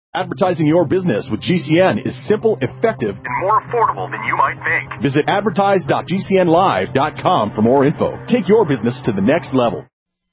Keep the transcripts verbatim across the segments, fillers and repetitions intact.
Advertising your business with G C N is simple, effective, and more affordable than you might think. Visit advertise dot g c n live dot com for more info. Take your business to the next level.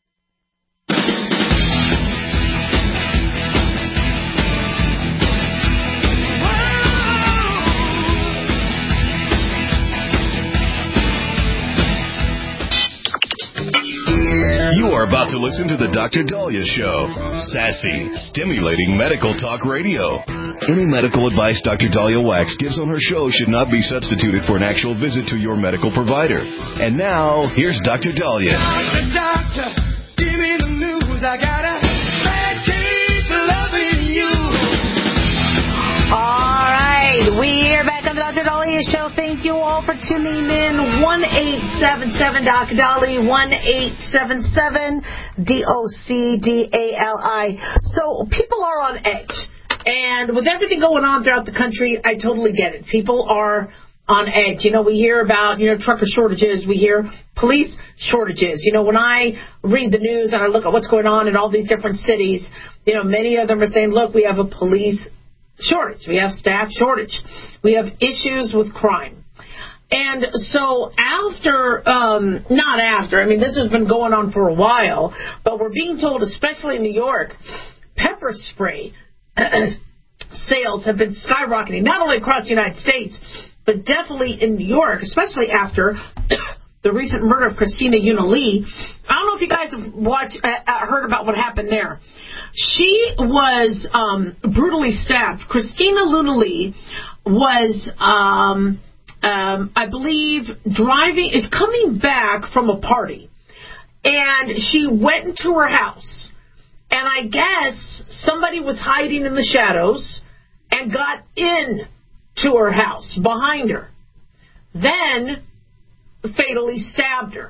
You are about to listen to the Doctor Dahlia Show. Sassy, stimulating medical talk radio. Any medical advice Doctor Dahlia Wax gives on her show should not be substituted for an actual visit to your medical provider. And now, here's Doctor Dahlia. Doctor, doctor, give me the news. I got a bad case of loving you. All right, we're back on the Doctor Dahlia Show. Thank you all for tuning in. one eight seven seven Doc Dahlia, one eight seven seven D O C D A L I. So people are on edge. And with everything going on throughout the country, I totally get it. People are on edge. You know, we hear about, you know, trucker shortages. We hear police shortages. You know, when I read the news and I look at what's going on in all these different cities, you know, many of them are saying, look, we have a police shortage. We have staff shortage. We have issues with crime. And so after, um, not after, I mean, this has been going on for a while, but we're being told, especially in New York, pepper spray sales have been skyrocketing, not only across the United States, but definitely in New York, especially after the recent murder of Christina Yuna-Lee. I don't know if you guys have watched, uh, heard about what happened there. She was um, brutally stabbed. Christina Yuna-Lee was, um, um, I believe, driving, is coming back from a party, and she went into her house. And I guess somebody was hiding in the shadows and got in to her house behind her. Then fatally stabbed her.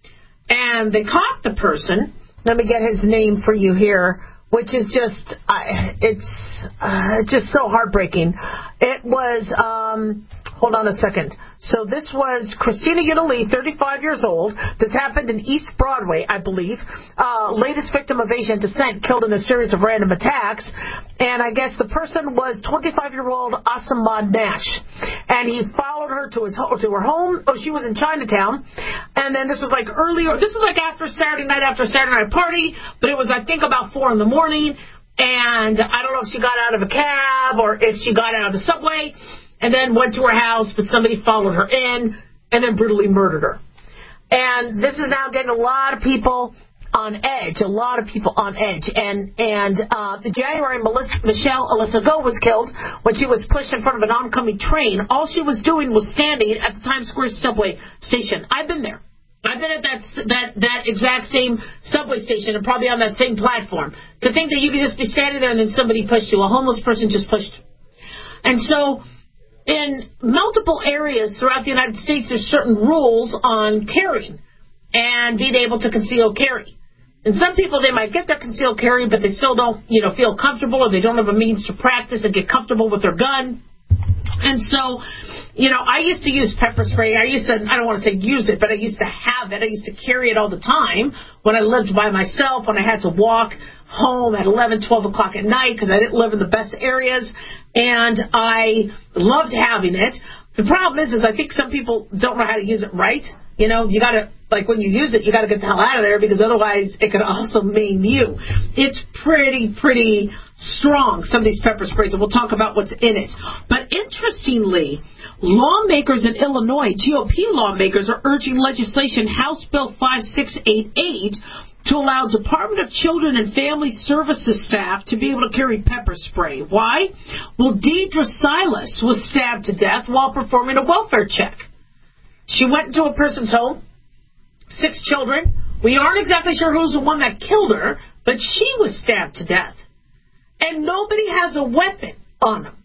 And they caught the person. Let me get his name for you here, which is just, uh, it's uh, just so heartbreaking. It was, um, hold on a second. So this was Christina Yuna-Lee, thirty-five years old. This happened in East Broadway, I believe. Uh, latest victim of Asian descent, killed in a series of random attacks. And I guess the person was twenty-five-year-old Asamad Nash. And he followed her to his ho- to her home. Oh, she was in Chinatown. And then this was like earlier. This is like after Saturday night, after Saturday night party. But it was, I think, about four in the morning. And I don't know if she got out of a cab or if she got out of the subway and then went to her house, but somebody followed her in and then brutally murdered her. And this is now getting a lot of people on edge, a lot of people on edge. And and uh, in January, Melissa, Michelle Alyssa Go was killed when she was pushed in front of an oncoming train. All she was doing was standing at the Times Square subway station. I've been there. I've been at that that that exact same subway station and probably on that same platform. To think that you could just be standing there and then somebody pushed you, a homeless person just pushed you. And so in multiple areas throughout the United States, there's certain rules on carrying and being able to conceal carry. And some people, they might get their concealed carry, but they still don't, you know, feel comfortable, or they don't have a means to practice and get comfortable with their gun. And so, you know, I used to use pepper spray. I used to, I don't want to say use it, but I used to have it. I used to carry it all the time when I lived by myself, when I had to walk home at eleven, twelve o'clock at night because I didn't live in the best areas. And I loved having it. The problem is, is I think some people don't know how to use it right. You know, you got to, like when you use it, you got to get the hell out of there because otherwise it could also maim you. It's pretty, pretty strong, some of these pepper sprays, and we'll talk about what's in it. But interestingly, lawmakers in Illinois, G O P lawmakers, are urging legislation, House Bill five six eight eight, to allow Department of Children and Family Services staff to be able to carry pepper spray. Why? Well, Deidre Silas was stabbed to death while performing a welfare check. She went into a person's home, six children. We aren't exactly sure who's the one that killed her, but she was stabbed to death. And nobody has a weapon on them.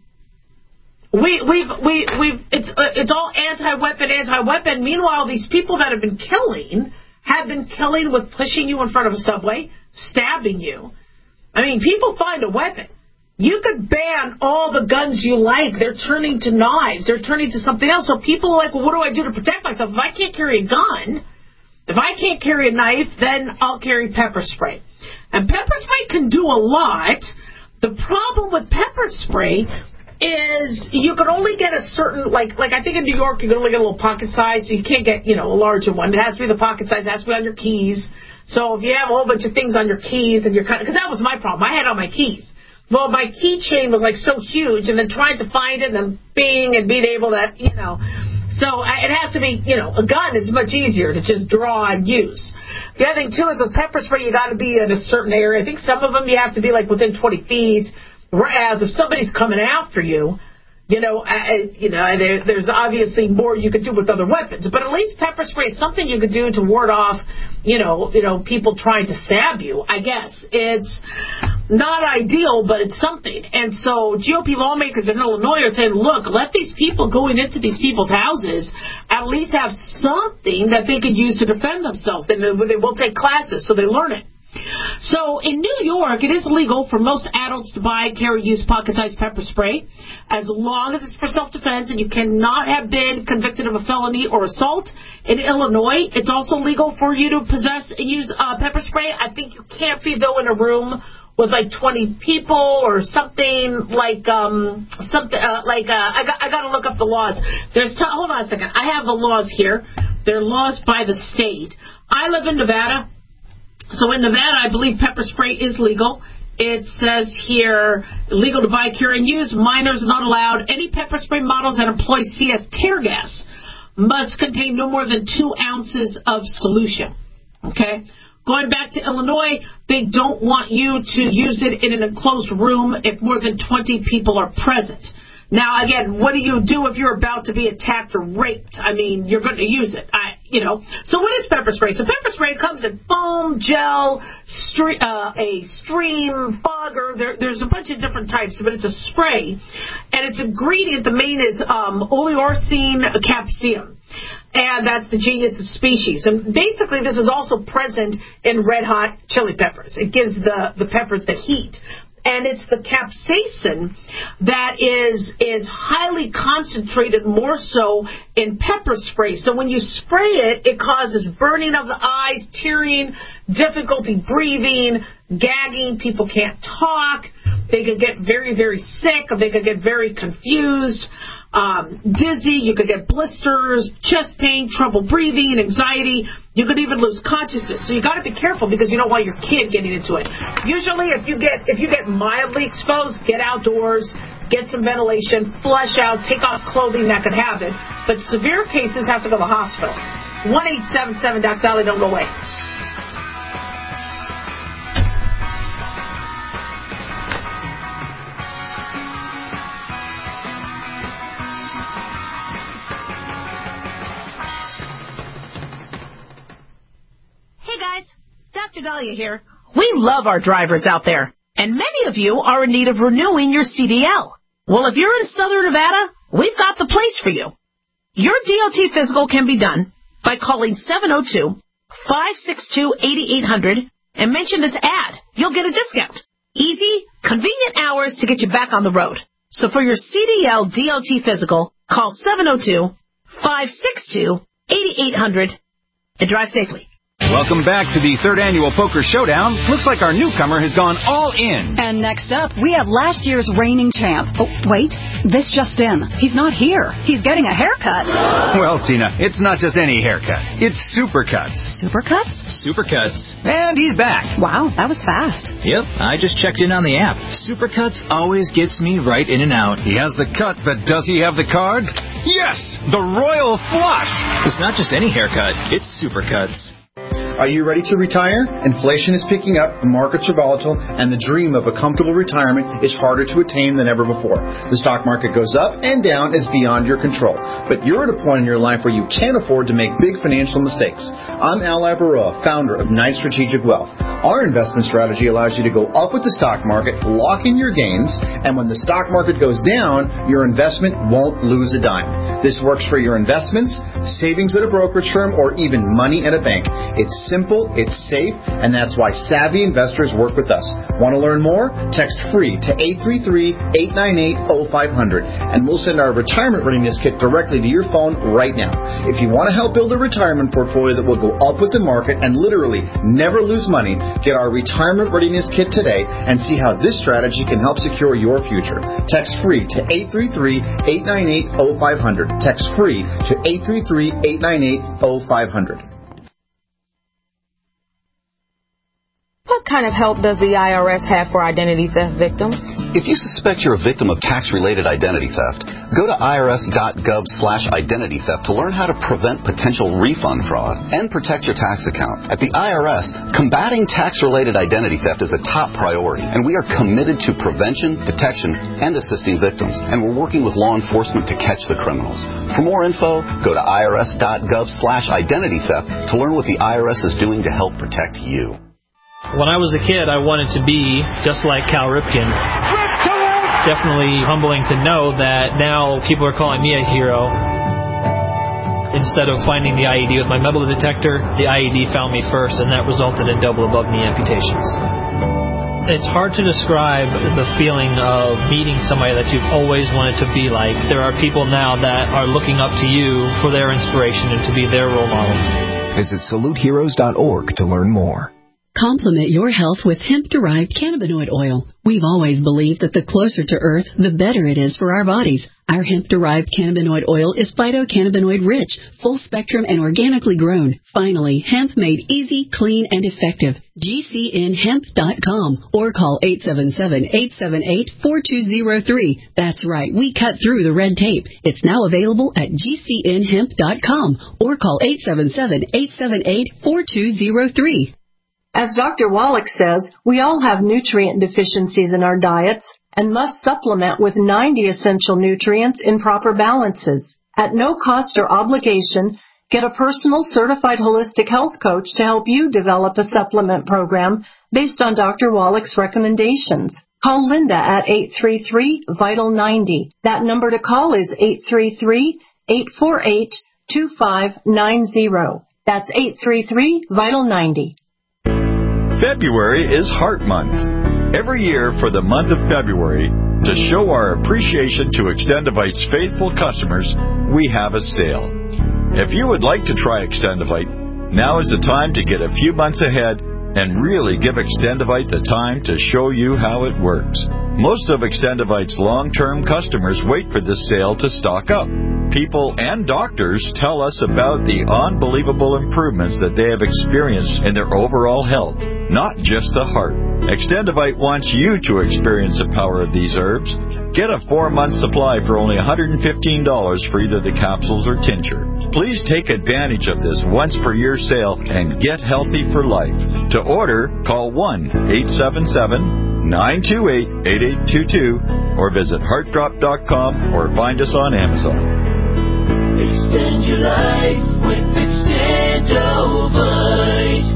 We, we've, we, we've, it's, uh, it's all anti-weapon, anti-weapon. Meanwhile, these people that have been killing have been killing with pushing you in front of a subway, stabbing you. I mean, people find a weapon. You could ban all the guns you like. They're turning to knives. They're turning to something else. So people are like, well, what do I do to protect myself? If I can't carry a gun, if I can't carry a knife, then I'll carry pepper spray. And pepper spray can do a lot. The problem with pepper spray is you can only get a certain, like, like I think in New York you can only get a little pocket size, so you can't get, you know, a larger one. It has to be the pocket size, it has to be on your keys. So if you have a whole bunch of things on your keys and you're kind of, because that was my problem. I had on my keys. Well, my keychain was like so huge, and then trying to find it and then bing and being able to, you know. So it has to be, you know, a gun is much easier to just draw and use. The other thing, too, is with pepper spray, you got to be in a certain area. I think some of them you have to be, like, within twenty feet. Whereas if somebody's coming after you, you know, uh, you know, there, there's obviously more you could do with other weapons. But at least pepper spray is something you could do to ward off, you know, you know, people trying to stab you, I guess. It's not ideal, but it's something. And so G O P lawmakers in Illinois are saying, look, let these people going into these people's houses at least have something that they could use to defend themselves. Then they will take classes so they learn it. So in New York, it is legal for most adults to buy, carry, use pocket-sized pepper spray as long as it's for self-defense, and you cannot have been convicted of a felony or assault. In Illinois, it's also legal for you to possess and use uh, pepper spray. I think you can't be, though, in a room with like twenty people or something like um something uh, like uh, I got I got to look up the laws. There's t- hold on a second. I have the laws here. They're laws by the state. I live in Nevada. So in Nevada, I believe pepper spray is legal. It says here, legal to buy, carry, and use. Minors not allowed. Any pepper spray models that employ C S tear gas must contain no more than two ounces of solution. Okay? Going back to Illinois, they don't want you to use it in an enclosed room if more than twenty people are present. Now, again, what do you do if you're about to be attacked or raped? I mean, you're going to use it, I, you know. So what is pepper spray? So pepper spray comes in foam, gel, stre- uh, a stream, fogger. There, there's a bunch of different types, but it's a spray. And its ingredient, the main is um, oleorcine capsaicin. And that's the genus of species. And basically, this is also present in red-hot chili peppers. It gives the, the peppers the heat. And it's the capsaicin that is is highly concentrated more so in pepper spray. So when you spray it, it causes burning of the eyes, tearing, difficulty breathing, gagging. People can't talk. They could get very, very sick. They could get very confused, um, dizzy. You could get blisters, chest pain, trouble breathing, anxiety. You could even lose consciousness. So you got to be careful because you don't want your kid getting into it. Usually, if you get if you get mildly exposed, get outdoors, get some ventilation, flush out, take off clothing that could have it. But severe cases have to go to the hospital. one eight seven seven Doc Dolly, don't go away. Doctor Dahlia here. We love our drivers out there, and many of you are in need of renewing your C D L. Well, if you're in Southern Nevada, we've got the place for you. Your D O T physical can be done by calling seven oh two, five six two, eight eight hundred and mention this ad. You'll get a discount. Easy, convenient hours to get you back on the road. So for your C D L D O T physical, call seven oh two, five six two, eight eight hundred and drive safely. Welcome back to the third annual Poker Showdown. Looks like our newcomer has gone all in. And next up, we have last year's reigning champ. Oh, wait, this just in. He's not here. He's getting a haircut. Well, Tina, it's not just any haircut. It's Supercuts. Supercuts? Supercuts. And he's back. Wow, that was fast. Yep, I just checked in on the app. Supercuts always gets me right in and out. He has the cut, but does he have the cards? Yes, the Royal Flush. It's not just any haircut. It's Supercuts. Are you ready to retire? Inflation is picking up, the markets are volatile, and the dream of a comfortable retirement is harder to attain than ever before. The stock market goes up and down is beyond your control. But you're at a point in your life where you can't afford to make big financial mistakes. I'm Al Labaroa, founder of Knight Strategic Wealth. Our investment strategy allows you to go up with the stock market, lock in your gains, and when the stock market goes down, your investment won't lose a dime. This works for your investments, savings at a brokerage firm, or even money at a bank. It's simple, it's safe, and that's why savvy investors work with us. Want to learn more? Text FREE to eight three three, eight nine eight, oh five hundred, and we'll send our retirement readiness kit directly to your phone right now. If you want to help build a retirement portfolio that will go up with the market and literally never lose money, get our retirement readiness kit today and see how this strategy can help secure your future. Text FREE to eight three three, eight nine eight, oh five hundred. Text FREE to eight three three, eight nine eight, oh five hundred. What kind of help does the I R S have for identity theft victims? If you suspect you're a victim of tax-related identity theft, go to irs.gov slash identity theft to learn how to prevent potential refund fraud and protect your tax account. At the I R S, combating tax-related identity theft is a top priority, and we are committed to prevention, detection, and assisting victims. And we're working with law enforcement to catch the criminals. For more info, go to irs.gov slash identity theft to learn what the I R S is doing to help protect you. When I was a kid, I wanted to be just like Cal Ripken. It's definitely humbling to know that now people are calling me a hero. Instead of finding the I E D with my metal detector, the I E D found me first, and that resulted in double above knee amputations. It's hard to describe the feeling of meeting somebody that you've always wanted to be like. There are people now that are looking up to you for their inspiration and to be their role model. Visit salute heroes dot org to learn more. Complement your health with hemp-derived cannabinoid oil. We've always believed that the closer to Earth, the better it is for our bodies. Our hemp-derived cannabinoid oil is phytocannabinoid-rich, full-spectrum, and organically grown. Finally, hemp made easy, clean, and effective. G C N hemp dot com or call eight seven seven, eight seven eight, four two zero three. That's right, we cut through the red tape. It's now available at G C N hemp dot com or call eight seven seven, eight seven eight, four two zero three. As Doctor Wallach says, we all have nutrient deficiencies in our diets and must supplement with ninety essential nutrients in proper balances. At no cost or obligation, get a personal certified holistic health coach to help you develop a supplement program based on Doctor Wallach's recommendations. Call Linda at eight three three, vital ninety. That number to call is eight three three, eight four eight, two five nine zero. That's eight three three, vital ninety. February is Heart Month. Every year for the month of February, to show our appreciation to Extendivite's faithful customers, we have a sale. If you would like to try Extendivite, now is the time to get a few months ahead and really give Extendivite the time to show you how it works. Most of Extendivite's long-term customers wait for this sale to stock up. People and doctors tell us about the unbelievable improvements that they have experienced in their overall health, not just the heart. Extendivite wants you to experience the power of these herbs. Get a four-month supply for only one hundred fifteen dollars for either the capsules or tincture. Please take advantage of this once-per-year sale and get healthy for life. To order, call one eight seven seven, nine two eight, eight eight two two or visit heart drop dot com or find us on Amazon. Extend your life with Extendovite.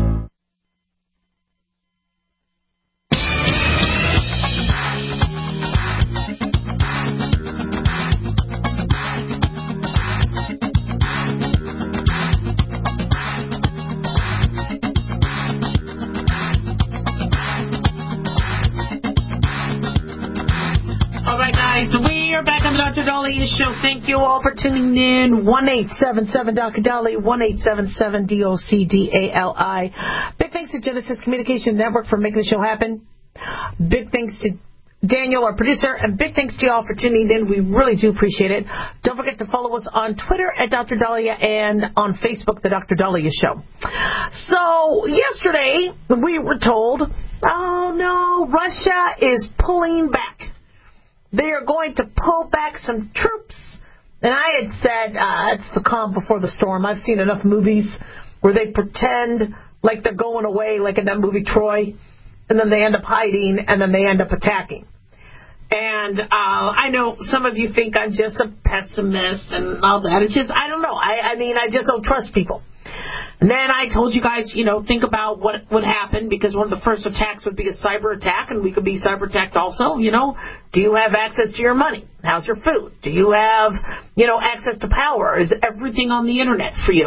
So we are back on the Doctor Daliah Show. Thank you all for tuning in. one eight seven seven Doctor Daliah, one eight seven seven D O C D A L I. Big thanks to Genesis Communication Network for making the show happen. Big thanks to Daniel, our producer, and big thanks to you all for tuning in. We really do appreciate it. Don't forget to follow us on Twitter at Doctor Daliah and on Facebook, The Doctor Daliah Show. So yesterday we were told, oh no, Russia is pulling back. They are going to pull back some troops. And I had said, uh, it's the calm before the storm. I've seen enough movies where they pretend like they're going away, like in that movie Troy, and then they end up hiding, and then they end up attacking. And uh, I know some of you think I'm just a pessimist and all that. It's just, I don't know. I, I mean, I just don't trust people. And then I told you guys, you know, think about what would happen, because one of the first attacks would be a cyber attack, and we could be cyber attacked also. You know, do you have access to your money? How's your food? Do you have, you know, access to power? Is everything on the internet for you?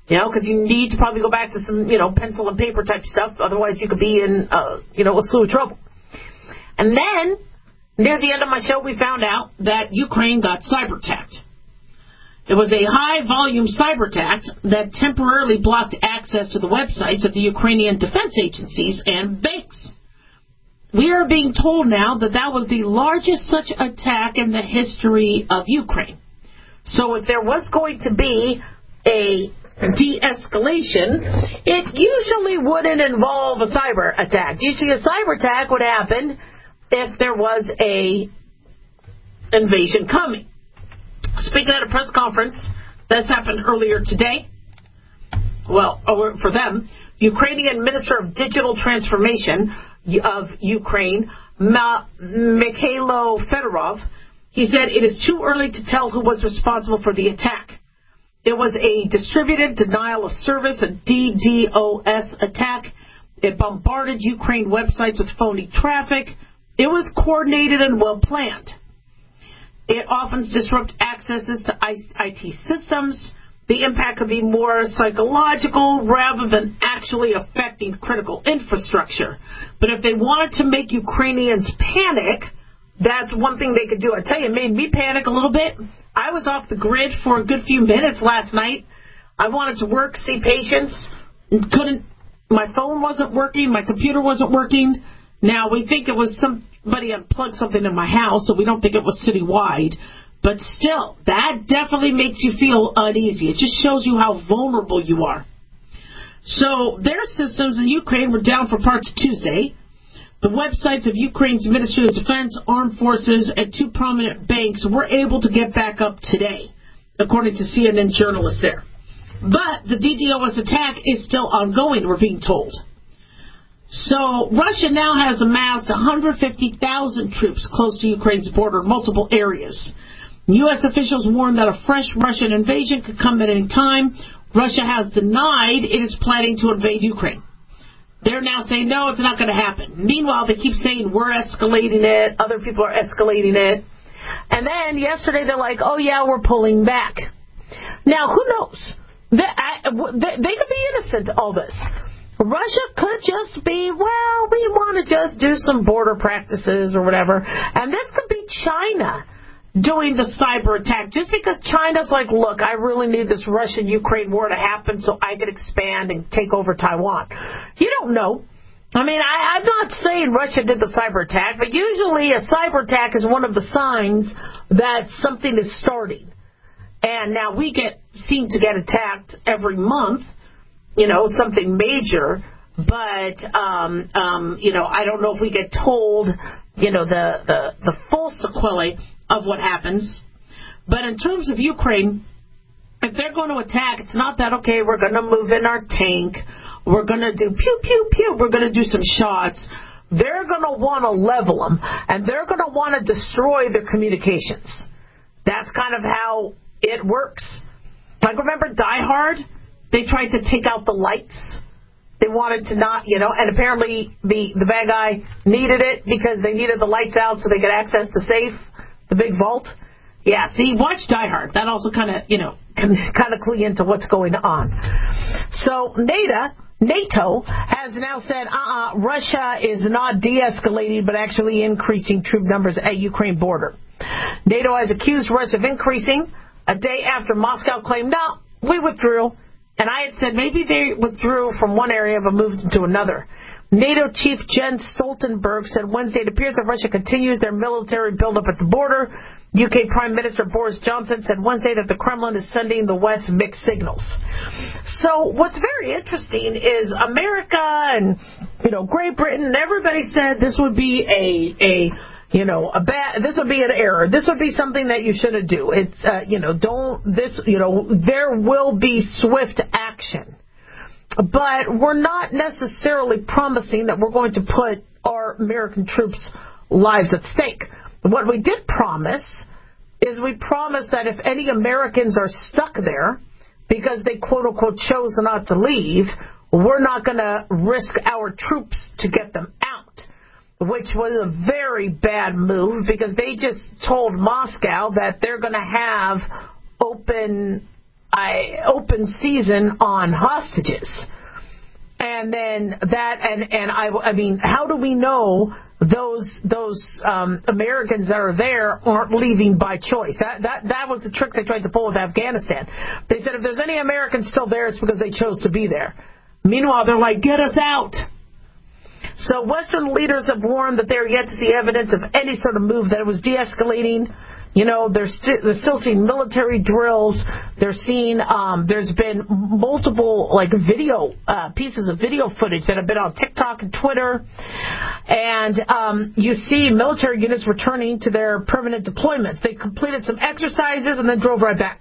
You know, because you need to probably go back to some, you know, pencil and paper type stuff. Otherwise, you could be in, uh, you know, a slew of trouble. And then, near the end of my show, we found out that Ukraine got cyber-attacked. It was a high-volume cyber attack that temporarily blocked access to the websites of the Ukrainian defense agencies and banks. We are being told now that that was the largest such attack in the history of Ukraine. So if there was going to be a de-escalation, it usually wouldn't involve a cyber attack. Usually a cyber attack would happen if there was a invasion coming. Speaking at a press conference that's happened earlier today, well, for them, Ukrainian Minister of Digital Transformation of Ukraine, Ma- Mikhailo Fedorov, he said it is too early to tell who was responsible for the attack. It was a distributed denial of service, a D DoS attack. It bombarded Ukraine websites with phony traffic. It was coordinated and well planned. It often disrupts accesses to I T systems. The impact could be more psychological rather than actually affecting critical infrastructure. But if they wanted to make Ukrainians panic, that's one thing they could do. I tell you, it made me panic a little bit. I was off the grid for a good few minutes last night. I wanted to work, see patients, couldn't. My phone wasn't working. My computer wasn't working. Now, we think it was somebody unplugged something in my house, so we don't think it was citywide. But still, that definitely makes you feel uneasy. It just shows you how vulnerable you are. So their systems in Ukraine were down for parts of Tuesday. The websites of Ukraine's Ministry of Defense, Armed Forces, and two prominent banks were able to get back up today, according to C N N journalists there. But the D DoS attack is still ongoing, we're being told. So Russia now has amassed one hundred fifty thousand troops close to Ukraine's border in multiple areas. U S officials warned that a fresh Russian invasion could come at any time. Russia has denied it is planning to invade Ukraine. They're now saying, no, it's not going to happen. Meanwhile, they keep saying, we're escalating it. Other people are escalating it. And then yesterday, they're like, oh, yeah, we're pulling back. Now, who knows? They, I, they, they could be innocent to all this. Russia could just be, well, we want to just do some border practices or whatever. And this could be China doing the cyber attack, just because China's like, look, I really need this Russia-Ukraine war to happen so I can expand and take over Taiwan. You don't know. I mean, I, I'm not saying Russia did the cyber attack, but usually a cyber attack is one of the signs that something is starting. And now we get seem to get attacked every month, you know, something major, but, um, um, you know, I don't know if we get told, you know, the, the, the full sequelae of what happens. But in terms of Ukraine, if they're going to attack, it's not that, okay, we're going to move in our tank, we're going to do pew, pew, pew, we're going to do some shots. They're going to want to level them, and they're going to want to destroy their communications. That's kind of how it works. Like, remember Die Hard? They tried to take out the lights. They wanted to not, you know, and apparently the, the bad guy needed it because they needed the lights out so they could access the safe. The big vault? Yeah, see, watch Die Hard. That also kind of, you know, can kind of clue into what's going on. So NATO, NATO has now said, uh-uh, Russia is not de-escalating, but actually increasing troop numbers at Ukraine border. NATO has accused Russia of increasing a day after Moscow claimed, no, we withdrew. And I had said maybe they withdrew from one area but moved to another. NATO Chief Jens Stoltenberg said Wednesday it appears that Russia continues their military buildup at the border. U K Prime Minister Boris Johnson said Wednesday that the Kremlin is sending the West mixed signals. So what's very interesting is America and, you know, Great Britain, everybody said this would be a, a you know, a bad, this would be an error. This would be something that you shouldn't do. It's, uh, you know, don't, this, you know, there will be swift action. But we're not necessarily promising that we're going to put our American troops' lives at stake. What we did promise is we promised that if any Americans are stuck there because they, quote-unquote, chose not to leave, we're not going to risk our troops to get them out, which was a very bad move because they just told Moscow that they're going to have open I, open season on hostages. And then that, and, and I, I mean, how do we know those those um, Americans that are there aren't leaving by choice? That that that was the trick they tried to pull with Afghanistan. They said if there's any Americans still there, it's because they chose to be there. Meanwhile, they're like, get us out. So Western leaders have warned that they're yet to see evidence of any sort of move, that it was de-escalating. You know, they're, st- they're still seeing military drills. They're seeing, um, there's been multiple, like, video, uh, pieces of video footage that have been on TikTok and Twitter. And um, you see military units returning to their permanent deployments. They completed some exercises and then drove right back.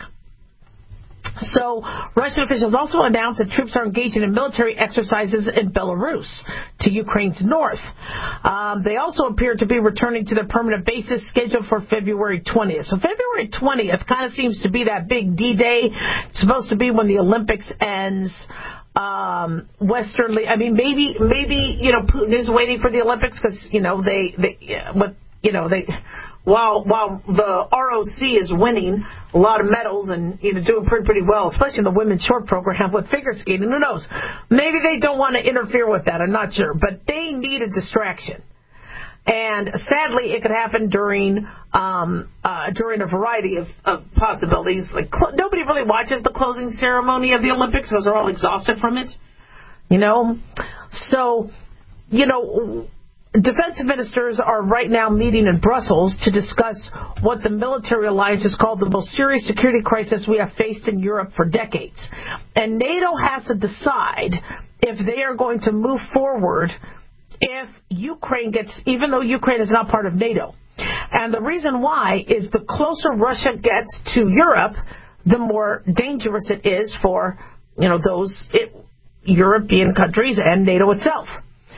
So, Russian officials also announced that troops are engaging in military exercises in Belarus, to Ukraine's north. Um, they also appear to be returning to their permanent bases scheduled for February twentieth. So, February twentieth kind of seems to be that big D-Day. It's supposed to be when the Olympics ends. Um, Westernly, I mean, maybe, maybe, you know, Putin is waiting for the Olympics because, you know, they, they, what, you know, they... While while the R O C is winning a lot of medals and, you know, doing pretty pretty well, especially in the women's short program with figure skating, who knows? Maybe they don't want to interfere with that. I'm not sure, but they need a distraction. And sadly, it could happen during um, uh, during a variety of, of possibilities. Like cl- nobody really watches the closing ceremony of the Olympics because they're all exhausted from it. You know, so you know. Defense ministers are right now meeting in Brussels to discuss what the military alliance has called the most serious security crisis we have faced in Europe for decades. And NATO has to decide if they are going to move forward if Ukraine gets, even though Ukraine is not part of NATO. And the reason why is the closer Russia gets to Europe, the more dangerous it is for, you know, those it, European countries and NATO itself.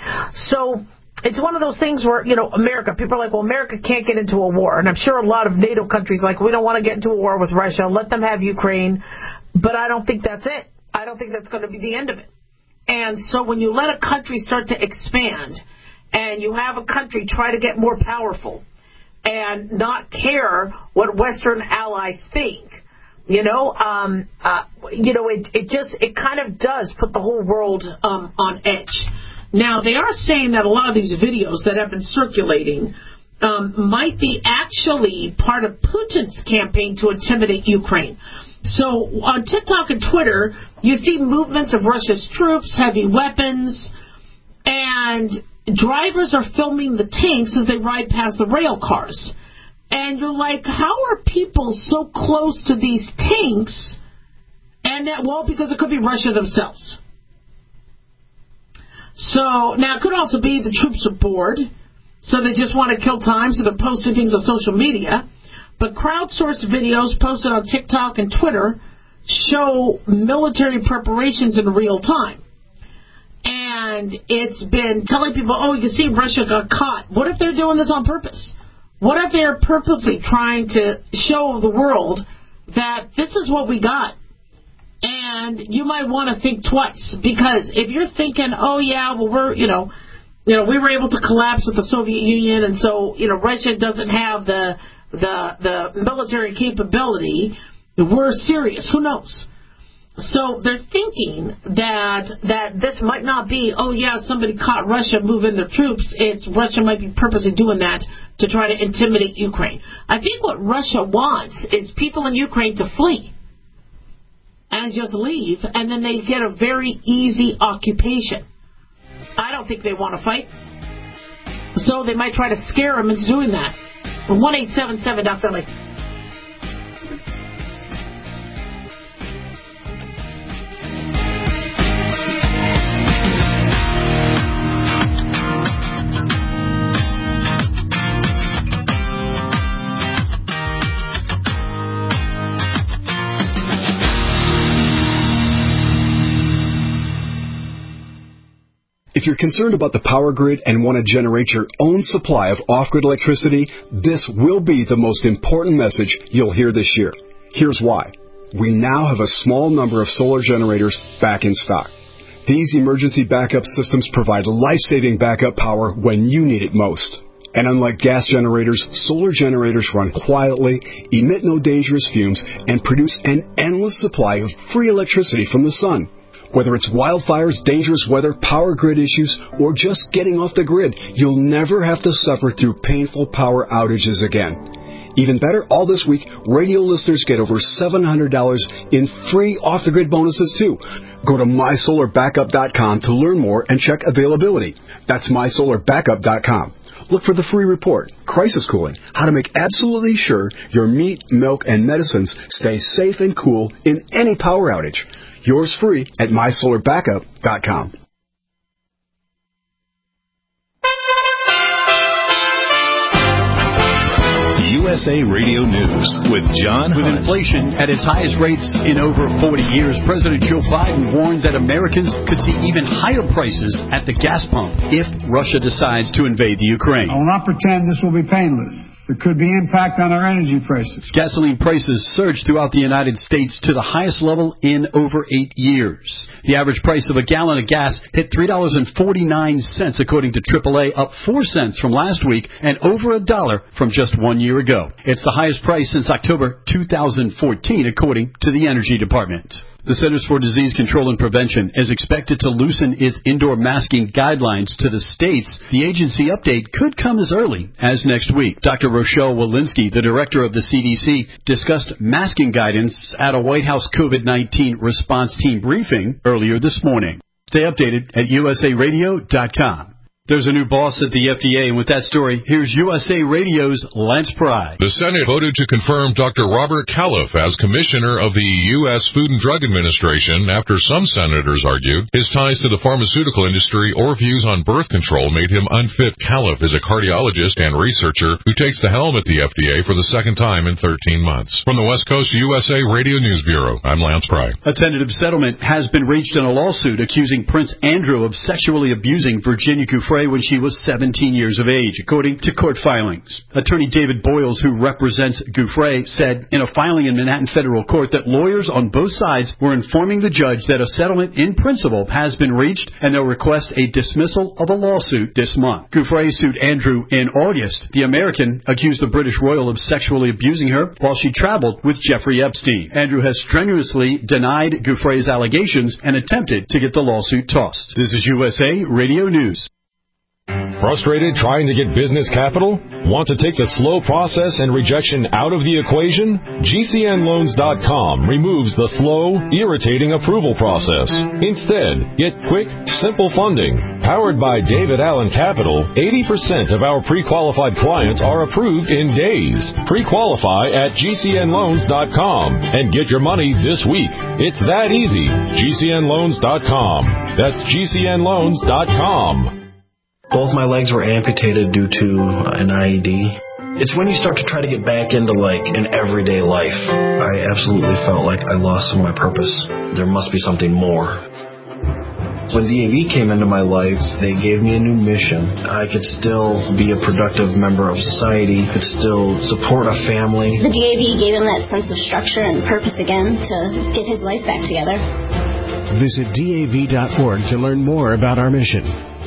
So it's one of those things where, you know, America, people are like, well, America can't get into a war. And I'm sure a lot of NATO countries are like, we don't want to get into a war with Russia. Let them have Ukraine. But I don't think that's it. I don't think that's going to be the end of it. And so when you let a country start to expand and you have a country try to get more powerful and not care what Western allies think, you know, um, uh, you know, it, it just, it kind of does put the whole world um, on edge. Now, they are saying that a lot of these videos that have been circulating um, might be actually part of Putin's campaign to intimidate Ukraine. So on TikTok and Twitter, you see movements of Russia's troops, heavy weapons, and drivers are filming the tanks as they ride past the rail cars. And you're like, how are people so close to these tanks? And that, well, because it could be Russia themselves. So, now it could also be the troops are bored, so they just want to kill time, so they're posting things on social media. But crowdsourced videos posted on TikTok and Twitter show military preparations in real time. And it's been telling people, oh, you see Russia got caught. What if they're doing this on purpose? What if they're purposely trying to show the world that this is what we got? And you might want to think twice, because if you're thinking, oh, yeah, well, we're, you know, you know, we were able to collapse with the Soviet Union, and so, you know, Russia doesn't have the the the military capability, we're serious. Who knows? So they're thinking that that this might not be, oh, yeah, somebody caught Russia moving their troops. It's Russia might be purposely doing that to try to intimidate Ukraine. I think what Russia wants is people in Ukraine to flee and just leave, and then they get a very easy occupation. I don't think they want to fight, so they might try to scare them into doing that. one eight seven seven Doc Philly. If you're concerned about the power grid and want to generate your own supply of off-grid electricity, this will be the most important message you'll hear this year. Here's why. We now have a small number of solar generators back in stock. These emergency backup systems provide life-saving backup power when you need it most. And unlike gas generators, solar generators run quietly, emit no dangerous fumes, and produce an endless supply of free electricity from the sun. Whether it's wildfires, dangerous weather, power grid issues, or just getting off the grid, you'll never have to suffer through painful power outages again. Even better, all this week, radio listeners get over seven hundred dollars in free off-the-grid bonuses, too. Go to my solar backup dot com to learn more and check availability. That's my solar backup dot com. Look for the free report, Crisis Cooling, how to make absolutely sure your meat, milk, and medicines stay safe and cool in any power outage. Yours free at my solar backup dot com. U S A Radio News with John With Hunt. inflation at its highest rates in over forty years, President Joe Biden warned that Americans could see even higher prices at the gas pump if Russia decides to invade the Ukraine. I will not pretend this will be painless. There could be impact on our energy prices. Gasoline prices surged throughout the United States to the highest level in over eight years. The average price of a gallon of gas hit three dollars and forty-nine cents, according to triple A, up four cents from last week and over a dollar from just one year ago. It's the highest price since October two thousand fourteen, according to the Energy Department. The Centers for Disease Control and Prevention is expected to loosen its indoor masking guidelines to the states. The agency update could come as early as next week. Doctor Rochelle Walensky, the director of the C D C, discussed masking guidance at a White House COVID nineteen response team briefing earlier this morning. Stay updated at U S A radio dot com. There's a new boss at the F D A, and with that story, here's U S A Radio's Lance Pry. The Senate voted to confirm Doctor Robert Califf as Commissioner of the U S Food and Drug Administration after some senators argued his ties to the pharmaceutical industry or views on birth control made him unfit. Califf is a cardiologist and researcher who takes the helm at the F D A for the second time in thirteen months. From the West Coast U S A Radio News Bureau, I'm Lance Pry. A tentative settlement has been reached in a lawsuit accusing Prince Andrew of sexually abusing Virginia Giuffre when she was seventeen years of age, according to court filings. Attorney David Boyles, who represents Giuffre, said in a filing in Manhattan Federal Court that lawyers on both sides were informing the judge that a settlement in principle has been reached and they'll request a dismissal of a lawsuit this month. Giuffre sued Andrew in August. The American accused the British royal of sexually abusing her while she traveled with Jeffrey Epstein. Andrew has strenuously denied Giuffre's allegations and attempted to get the lawsuit tossed. This is U S A Radio News. Frustrated trying to get business capital? Want to take the slow process and rejection out of the equation? G C N loans dot com removes the slow, irritating approval process. Instead, get quick, simple funding. Powered by David Allen Capital, eighty percent of our pre-qualified clients are approved in days. Pre-qualify at G C N loans dot com and get your money this week. It's that easy. G C N loans dot com. That's G C N loans dot com. Both my legs were amputated due to an I E D. It's when you start to try to get back into, like, an everyday life. I absolutely felt like I lost some of my purpose. There must be something more. When D A V came into my life, they gave me a new mission. I could still be a productive member of society, could still support a family. The D A V gave him that sense of structure and purpose again to get his life back together. Visit D A V dot org to learn more about our mission.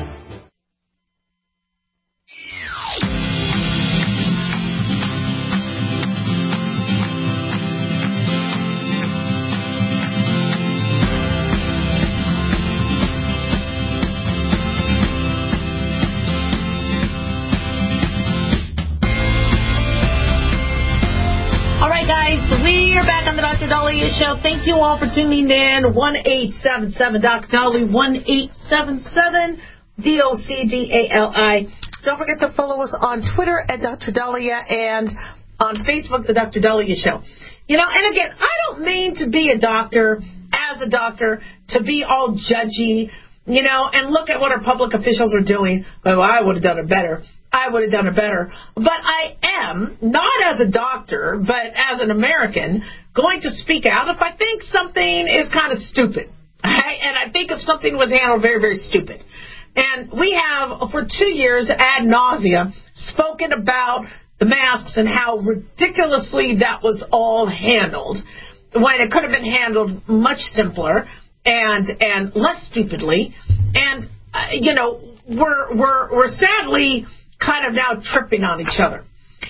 Show. Thank you all for tuning in. one eight seven seven Doctor Dolly, one eight seven seven D O C D A L I. Don't forget to follow us on Twitter at Doctor Dahlia and on Facebook, The Doctor Dahlia Show. You know, and again, I don't mean to be a doctor, as a doctor, to be all judgy, you know, and look at what our public officials are doing. Oh, I would have done it better. I would have done it better. But I am, not as a doctor, but as an American, going to speak out if I think something is kind of stupid. Right? And I think if something was handled very, very stupid. And we have, for two years, ad nauseum, spoken about the masks and how ridiculously that was all handled, when it could have been handled much simpler and and less stupidly. And, uh, you know, we're, we're, we're sadly kind of now tripping on each other.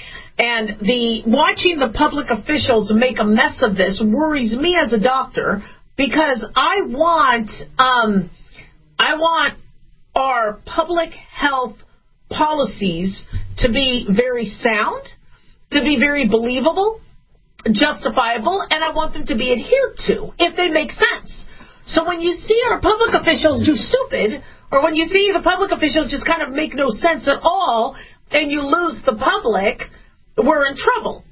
And the watching the public officials make a mess of this worries me as a doctor, because I want um, I want our public health policies to be very sound, to be very believable, justifiable, and I want them to be adhered to if they make sense. So when you see our public officials do stupid, or when you see the public officials just kind of make no sense at all, and you lose the public, we're in trouble.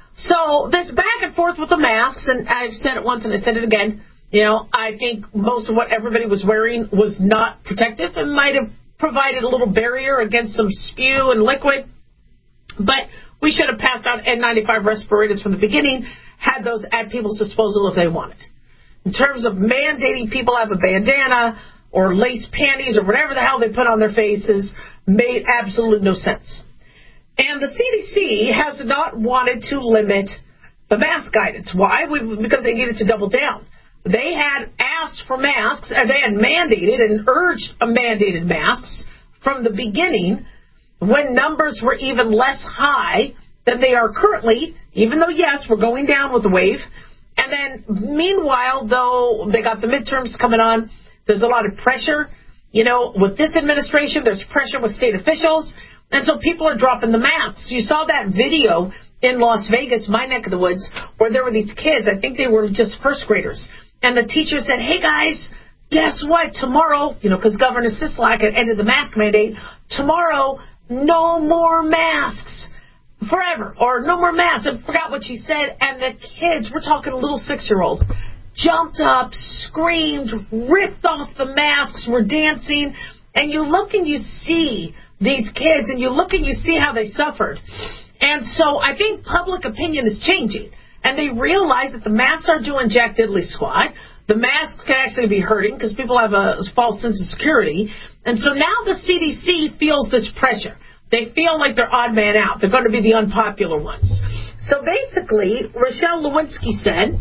So this back and forth with the masks, and I've said it once and I said it again, you know, I think most of what everybody was wearing was not protective. It might have provided a little barrier against some spew and liquid, but we should have passed out N ninety-five respirators from the beginning, had those at people's disposal if they wanted. In terms of mandating people have a bandana or lace panties or whatever the hell they put on their faces, made absolute no sense. And the C D C has not wanted to limit the mask guidance. Why? Because they needed to double down. They had asked for masks, and they had mandated and urged mandated masks from the beginning when numbers were even less high than they are currently, even though, yes, we're going down with the wave. And then, meanwhile, though they got the midterms coming on, there's a lot of pressure. You know, with this administration, there's pressure with state officials. And so people are dropping the masks. You saw that video in Las Vegas, my neck of the woods, where there were these kids. I think they were just first graders. And the teacher said, hey, guys, guess what? Tomorrow, you know, because Governor Sisolak had ended the mask mandate, tomorrow, no more masks forever, or no more masks. I forgot what she said. And the kids, we're talking little six-year-olds, jumped up, screamed, ripped off the masks, were dancing. And you look and you see these kids, and you look and you see how they suffered. And so I think public opinion is changing. And they realize that the masks are doing jack diddly squat. The masks can actually be hurting because people have a false sense of security. And so now the C D C feels this pressure. They feel like they're odd man out. They're going to be the unpopular ones. So basically, Rochelle Lewinsky said,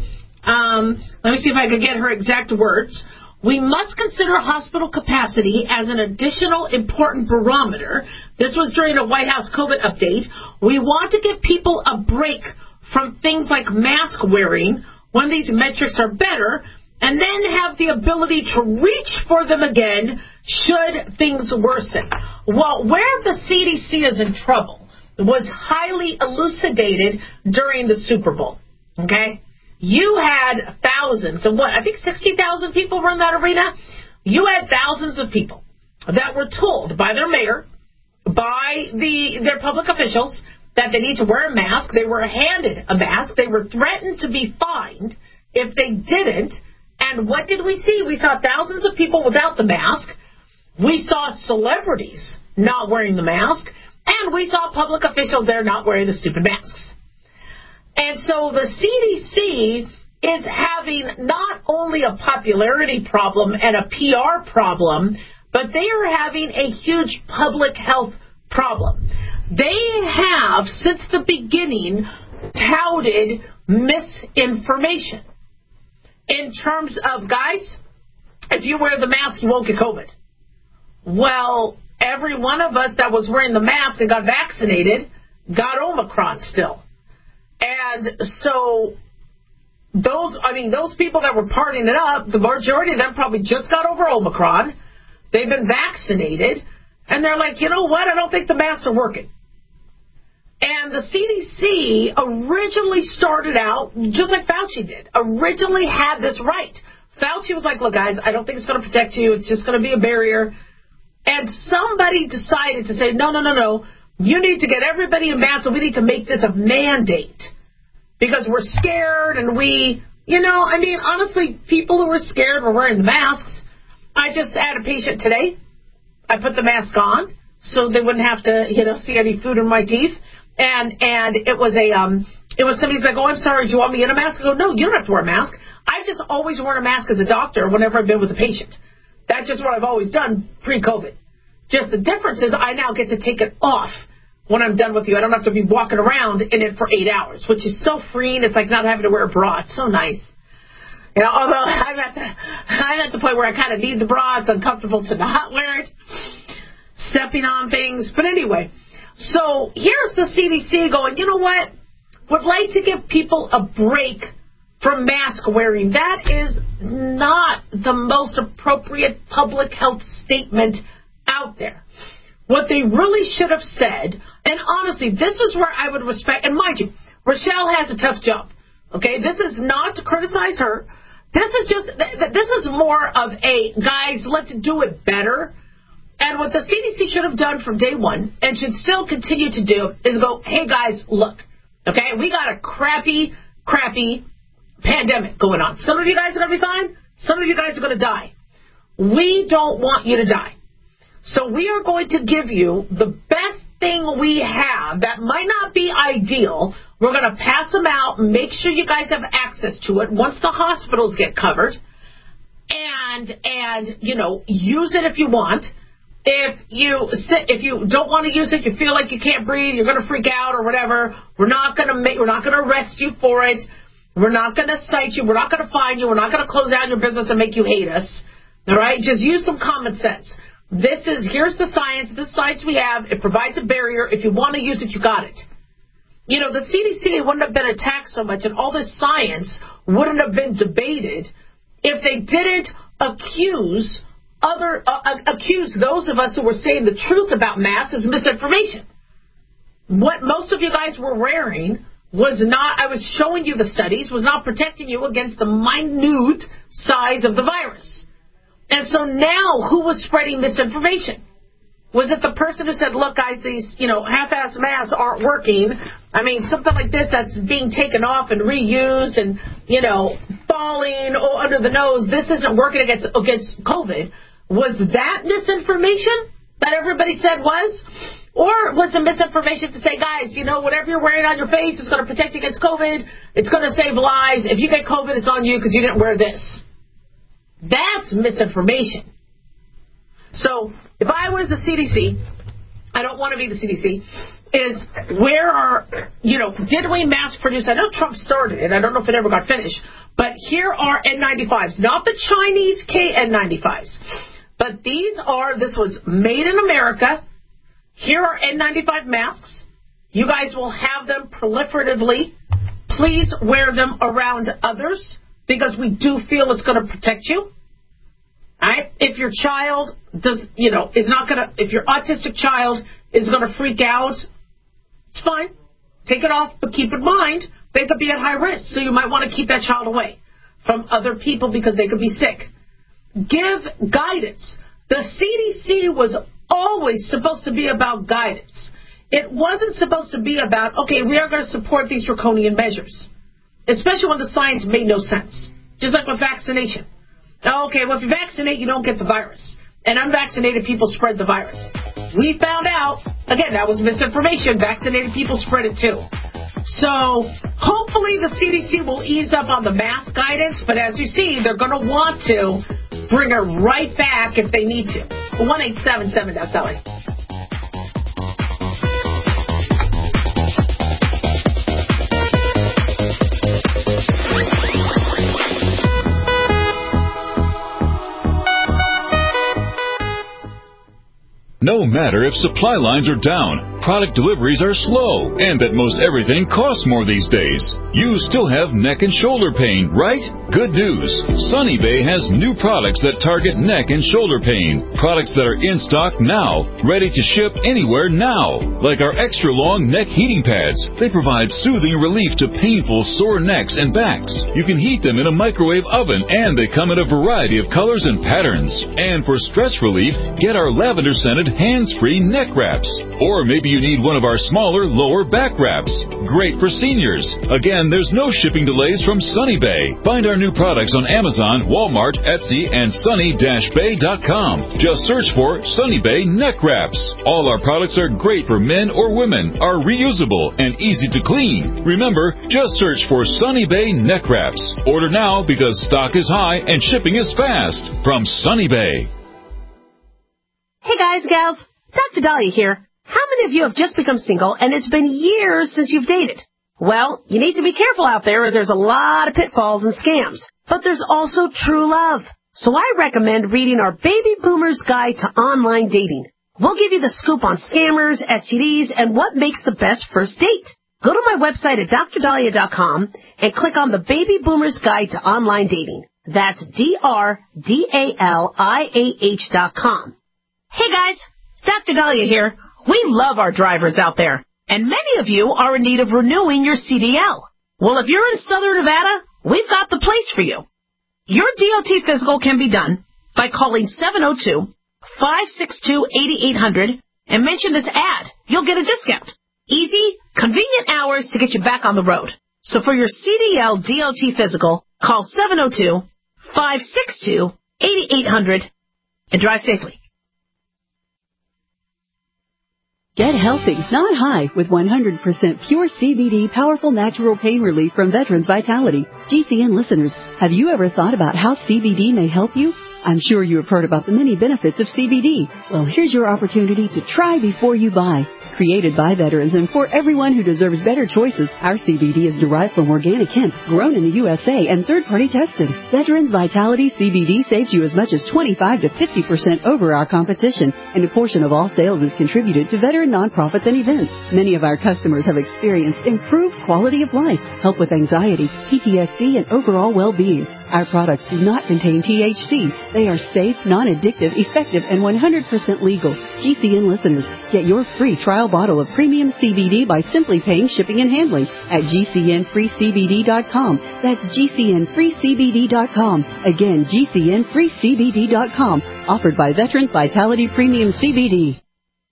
um, let me see if I can get her exact words, we must consider hospital capacity as an additional important barometer. This was during a White House COVID update. We want to give people a break from things like mask wearing when these metrics are better, and then have the ability to reach for them again should things worsen. Well, where the C D C is in trouble was highly elucidated during the Super Bowl. Okay? You had thousands, and what, I think sixty thousand people were in that arena? You had thousands of people that were told by their mayor, by the their public officials, that they need to wear a mask. They were handed a mask. They were threatened to be fined if they didn't. And what did we see? We saw thousands of people without the mask. We saw celebrities not wearing the mask. And we saw public officials there not wearing the stupid masks. And so the C D C is having not only a popularity problem and a P R problem, but they are having a huge public health problem. They have, since the beginning, touted misinformation in terms of, guys, if you wear the mask, you won't get COVID. Well, every one of us that was wearing the mask and got vaccinated got Omicron still. And so those, I mean, those people that were partying it up, the majority of them probably just got over Omicron. They've been vaccinated. And they're like, you know what? I don't think the masks are working. And the C D C originally started out, just like Fauci did, originally had this right. Fauci was like, look, guys, I don't think it's going to protect you. It's just going to be a barrier. And somebody decided to say, no, no, no, no. You need to get everybody in masks, and we need to make this a mandate. Because we're scared, and we, you know, I mean, honestly, people who were scared were wearing the masks. I just had a patient today. I put the mask on so they wouldn't have to, you know, see any food in my teeth. And and it was a um it was somebody's like, oh, I'm sorry, do you want me in a mask? I go, no, you don't have to wear a mask. I've just always worn a mask as a doctor whenever I've been with a patient. That's just what I've always done pre-COVID. Just the difference is I now get to take it off when I'm done with you. I don't have to be walking around in it for eight hours, which is so freeing. It's like not having to wear a bra. It's so nice. You know, although I'm at the I'm at the point where I kind of need the bra. It's uncomfortable to not wear it. Stepping on things. But anyway, So here's the C D C going, you know what? Would like to give people a break from mask wearing. That is not the most appropriate public health statement out there. What they really should have said, and honestly, this is where I would respect, and mind you, Rochelle has a tough job. Okay, this is not to criticize her. This is just, this is more of a, guys, let's do it better. And what the C D C should have done from day one, and should still continue to do, is go, hey guys, look, okay, we got a crappy, crappy pandemic going on. Some of you guys are going to be fine. Some of you guys are going to die. We don't want you to die. So we are going to give you the best thing we have that might not be ideal. We're going to pass them out, make sure you guys have access to it once the hospitals get covered, and, and you know, use it if you want. If you if you don't want to use it, you feel like you can't breathe, you're going to freak out or whatever, we're not going to make, we're not going to arrest you for it. We're not going to cite you. We're not going to fine you. We're not going to close down your business and make you hate us. All right? Just use some common sense. This is, here's the science. This science we have. It provides a barrier. If you want to use it, you got it. You know, the C D C wouldn't have been attacked so much, and all this science wouldn't have been debated if they didn't accuse other uh, accuse those of us who were saying the truth about masks as misinformation. What most of you guys were wearing was not, I was showing you the studies, was not protecting you against the minute size of the virus. And so now, who was spreading misinformation? Was it the person who said, look, guys, these, you know, half-ass masks aren't working? I mean, something like this that's being taken off and reused and, you know, falling under the nose, this isn't working against, against COVID. Was that misinformation that everybody said was? Or was it misinformation to say, guys, you know, whatever you're wearing on your face is going to protect you against COVID. It's going to save lives. If you get COVID, it's on you because you didn't wear this. That's misinformation. So if I was the C D C, I don't want to be the C D C, is where are, you know, did we mass produce? I know Trump started it. I don't know if it ever got finished. But here are N ninety-fives, not the Chinese K N ninety-fives. But these are, this was made in America. Here are N ninety-five masks. You guys will have them proliferatively. Please wear them around others because we do feel it's going to protect you. All right? If your child does, you know, is not going to, if your autistic child is going to freak out, it's fine. Take it off, but keep in mind, they could be at high risk. So you might want to keep that child away from other people because they could be sick. Give guidance. The C D C was always supposed to be about guidance. It wasn't supposed to be about, okay, we are going to support these draconian measures, especially when the science made no sense. Just like with vaccination. Okay, well, if you vaccinate, you don't get the virus. And unvaccinated people spread the virus. We found out, again, that was misinformation. Vaccinated people spread it too. So hopefully the C D C will ease up on the mask guidance, but as you see, they're going to want to bring her right back if they need to. one eight seven seven dot Sally. No matter if supply lines are down, product deliveries are slow, and that most everything costs more these days, you still have neck and shoulder pain, right? Good news. Sunny Bay has new products that target neck and shoulder pain. Products that are in stock now, ready to ship anywhere now. Like our extra long neck heating pads. They provide soothing relief to painful sore necks and backs. You can heat them in a microwave oven, and they come in a variety of colors and patterns. And for stress relief, get our lavender scented hands-free neck wraps. Or maybe you need one of our smaller lower back wraps. Great for seniors. Again, there's no shipping delays from Sunny Bay. Find our new products on Amazon, Walmart, Etsy, and sunny dash bay dot com. Just search for Sunny Bay neck wraps. All our products are great for men or women, are reusable, and easy to clean. Remember, just search for Sunny Bay neck wraps. Order now because stock is high and shipping is fast. From Sunny Bay. Hey guys, gals, Doctor Dahlia here. How many of you have just become single and it's been years since you've dated? Well, you need to be careful out there as there's a lot of pitfalls and scams. But there's also true love. So I recommend reading our Baby Boomer's Guide to Online Dating. We'll give you the scoop on scammers, S T Ds, and what makes the best first date. Go to my website at dr dahlia dot com and click on the Baby Boomer's Guide to Online Dating. That's D R D A L I A H dot com. Hey guys, Doctor Dahlia here. We love our drivers out there, and many of you are in need of renewing your C D L. Well, if you're in Southern Nevada, we've got the place for you. Your D O T physical can be done by calling seven oh two, five six two, eight eight hundred and mention this ad. You'll get a discount. Easy, convenient hours to get you back on the road. So for your C D L D O T physical, call seven oh two, five six two, eight eight hundred and drive safely. Get healthy, not high, with one hundred percent pure C B D powerful natural pain relief from Veterans Vitality. G C N listeners, have you ever thought about how C B D may help you? I'm sure you have heard about the many benefits of C B D. Well, here's your opportunity to try before you buy. Created by veterans and for everyone who deserves better choices, our C B D is derived from organic hemp, grown in the U S A, and third-party tested. Veterans Vitality C B D saves you as much as twenty-five to fifty percent over our competition, and a portion of all sales is contributed to veteran nonprofits and events. Many of our customers have experienced improved quality of life, help with anxiety, P T S D, and overall well-being. Our products do not contain T H C. They are safe, non-addictive, effective, and one hundred percent legal. G C N listeners, get your free trial bottle of premium C B D by simply paying shipping and handling at G C N free C B D dot com. That's G C N free C B D dot com. Again, G C N free C B D dot com. Offered by Veterans Vitality Premium C B D.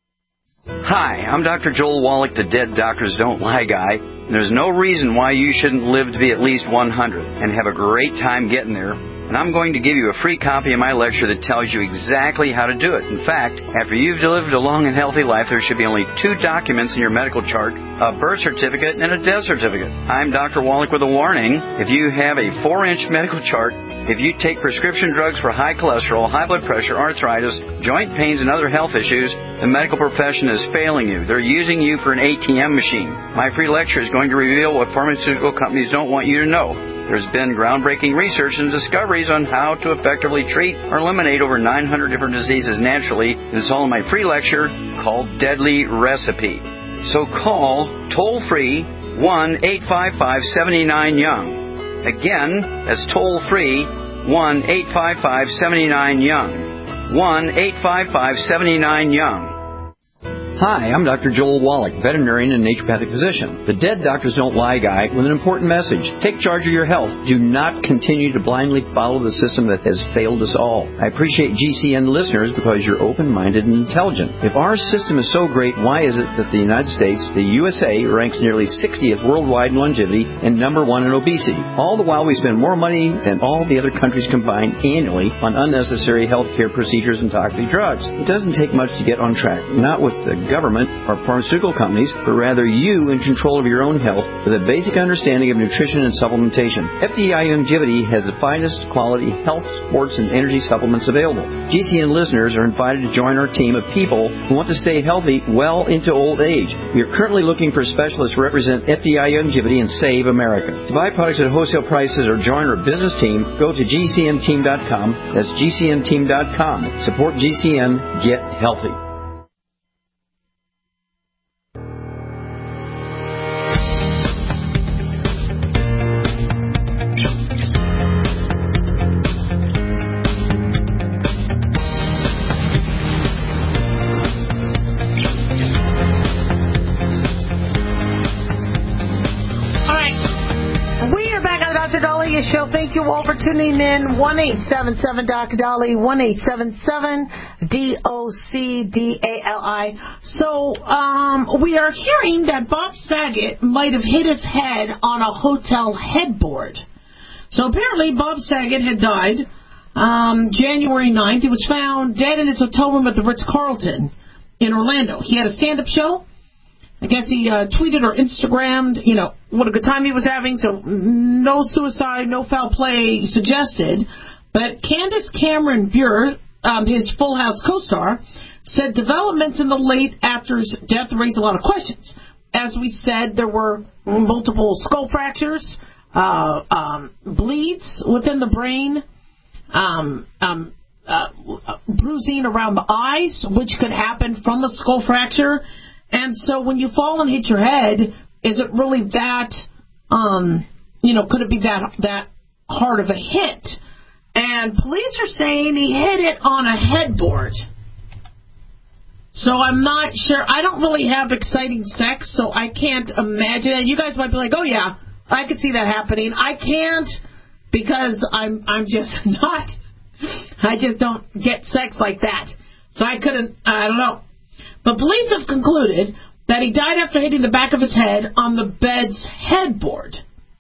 Hi, I'm Doctor Joel Wallach, the Dead Doctors Don't Lie guy. There's no reason why you shouldn't live to be at least one hundred and have a great time getting there. And I'm going to give you a free copy of my lecture that tells you exactly how to do it. In fact, after you've lived a long and healthy life, there should be only two documents in your medical chart, a birth certificate and a death certificate. I'm Doctor Wallach with a warning. If you have a four-inch medical chart, if you take prescription drugs for high cholesterol, high blood pressure, arthritis, joint pains, and other health issues, the medical profession is failing you. They're using you for an A T M machine. My free lecture is going to reveal what pharmaceutical companies don't want you to know. There's been groundbreaking research and discoveries on how to effectively treat or eliminate over nine hundred different diseases naturally. It's all in my free lecture called Deadly Recipe. So call toll-free one eight five five, seven nine, young. Again, that's toll-free one eight five five, seven nine, young. one eight five five, seven nine, young. Hi, I'm Doctor Joel Wallach, veterinarian and naturopathic physician, the Dead Doctors Don't Lie guy with an important message. Take charge of your health. Do not continue to blindly follow the system that has failed us all. I appreciate G C N listeners because you're open-minded and intelligent. If our system is so great, why is it that the United States, the U S A, ranks nearly sixtieth worldwide in longevity and number one in obesity? All the while we spend more money than all the other countries combined annually on unnecessary health care procedures and toxic drugs. It doesn't take much to get on track. Not with the government or pharmaceutical companies, but rather you in control of your own health with a basic understanding of nutrition and supplementation. F D I Longevity has the finest quality health, sports, and energy supplements available. G C N listeners are invited to join our team of people who want to stay healthy well into old age. We are currently looking for specialists to represent F D I Longevity and Save America. To buy products at wholesale prices or join our business team, go to G C N team dot com. That's G C N team dot com. Support G C N. Get healthy. Show. Thank you all for tuning in. one eight seven seven D O C D A L I, one eight seven seven D O C D A L I. So, um, we are hearing that Bob Saget might have hit his head on a hotel headboard. So apparently Bob Saget had died um, January ninth. He was found dead in his hotel room at the Ritz-Carlton in Orlando. He had a stand-up show. I guess he uh, tweeted or Instagrammed, you know, what a good time he was having, so no suicide, no foul play suggested. But Candace Cameron Bure, um, his Full House co-star, said developments in the late actor's death raised a lot of questions. As we said, there were multiple skull fractures, uh, um, bleeds within the brain, um, um, uh, bruising around the eyes, which could happen from a skull fracture. And so when you fall and hit your head, is it really that, um, you know, could it be that that hard of a hit? And police are saying he hit it on a headboard. So I'm not sure. I don't really have exciting sex, so I can't imagine it. You guys might be like, oh, yeah, I could see that happening. I can't because I'm I'm just not. I just don't get sex like that. So I couldn't, I don't know. But police have concluded that he died after hitting the back of his head on the bed's headboard.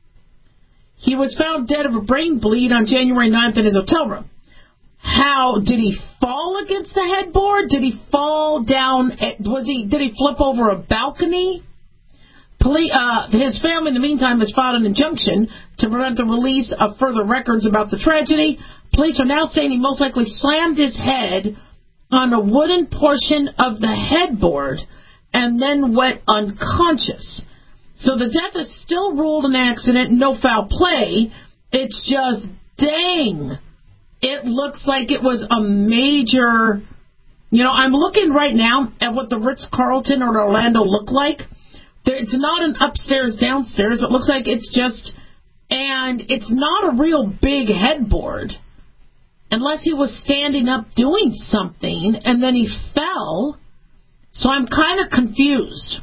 He was found dead of a brain bleed on January ninth in his hotel room. How did he fall against the headboard? Did he fall down? Was he? Did he flip over a balcony? Police, uh, his family, in the meantime, has filed an injunction to prevent the release of further records about the tragedy. Police are now saying he most likely slammed his head on a wooden portion of the headboard and then went unconscious. So the death is still ruled an accident, no foul play. It's just, dang, it looks like it was a major, you know, I'm looking right now at what the Ritz-Carlton in Orlando looked like. It's not an upstairs, downstairs. It looks like it's just, and it's not a real big headboard. Unless he was standing up doing something, and then he fell. So I'm kind of confused.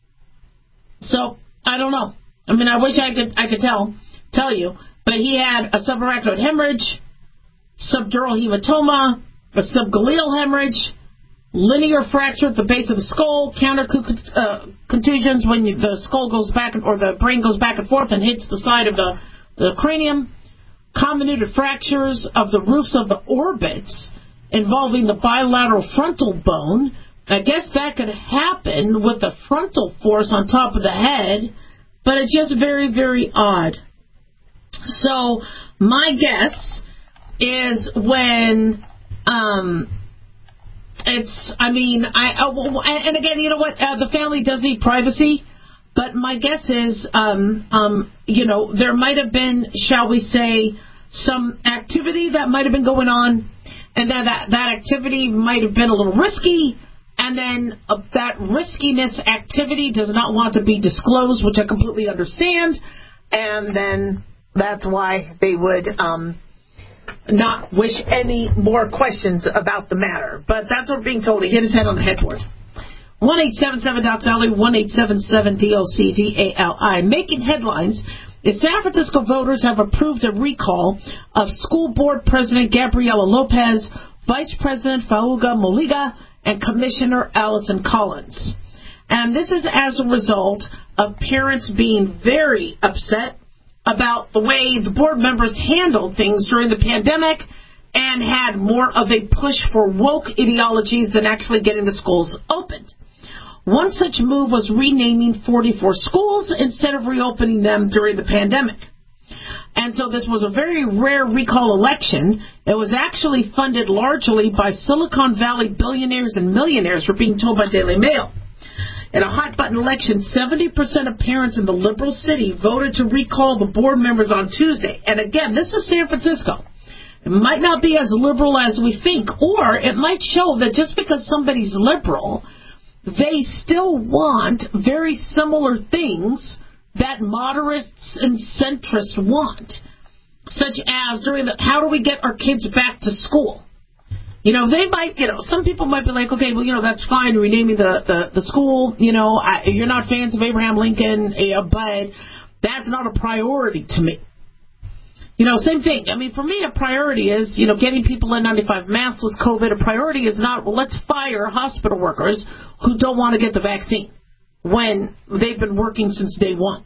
So, I don't know. I mean, I wish I could I could tell tell you. But he had a subarachnoid hemorrhage, subdural hematoma, a subgaleal hemorrhage, linear fracture at the base of the skull, counter uh, contusions when you, the skull goes back, or the brain goes back and forth and hits the side of the, the cranium, comminuted fractures of the roofs of the orbits involving the bilateral frontal bone. I guess that could happen with the frontal force on top of the head, but it's just very, very odd. So my guess is when um, it's, I mean, I uh, and again, you know what, uh, the family does need privacy, but my guess is, um, um, you know, there might have been, shall we say, some activity that might have been going on, and then that, that activity might have been a little risky, and then uh, that riskiness activity does not want to be disclosed, which I completely understand, and then that's why they would um, not wish any more questions about the matter. But that's what we're being told. He hit his head on the headboard. one eight seven seven D O C D A L I, one eight seven seven D O C D A L I. Making headlines is San Francisco voters have approved a recall of School Board President Gabriela Lopez, Vice President Fauga Moliga, and Commissioner Allison Collins. And this is as a result of parents being very upset about the way the board members handled things during the pandemic and had more of a push for woke ideologies than actually getting the schools opened. One such move was renaming forty-four schools instead of reopening them during the pandemic. And so this was a very rare recall election. It was actually funded largely by Silicon Valley billionaires and millionaires, we're being told by Daily Mail. In a hot-button election, seventy percent of parents in the liberal city voted to recall the board members on Tuesday. And again, this is San Francisco. It might not be as liberal as we think, or it might show that just because somebody's liberal, they still want very similar things that moderates and centrists want, such as during the, how do we get our kids back to school? You know, they might, you know, some people might be like, okay, well, you know, that's fine, renaming the, the, the school, you know, I, you're not fans of Abraham Lincoln, uh, but that's not a priority to me. You know, same thing. I mean, for me, a priority is, you know, getting people N ninety-five masks with COVID. A priority is not, well, let's fire hospital workers who don't want to get the vaccine when they've been working since day one.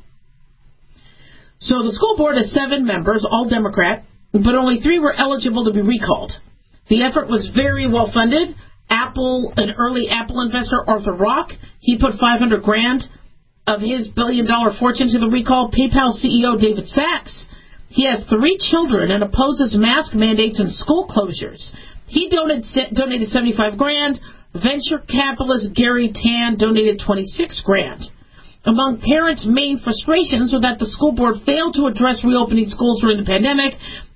So the school board has seven members, all Democrat, but only three were eligible to be recalled. The effort was very well funded. Apple, an early Apple investor, Arthur Rock, he put five hundred grand of his billion dollar fortune to the recall. PayPal C E O David Sachs, he has three children and opposes mask mandates and school closures. He donated donated seventy-five grand. Venture capitalist Gary Tan donated twenty-six grand. Among parents' main frustrations were that the school board failed to address reopening schools during the pandemic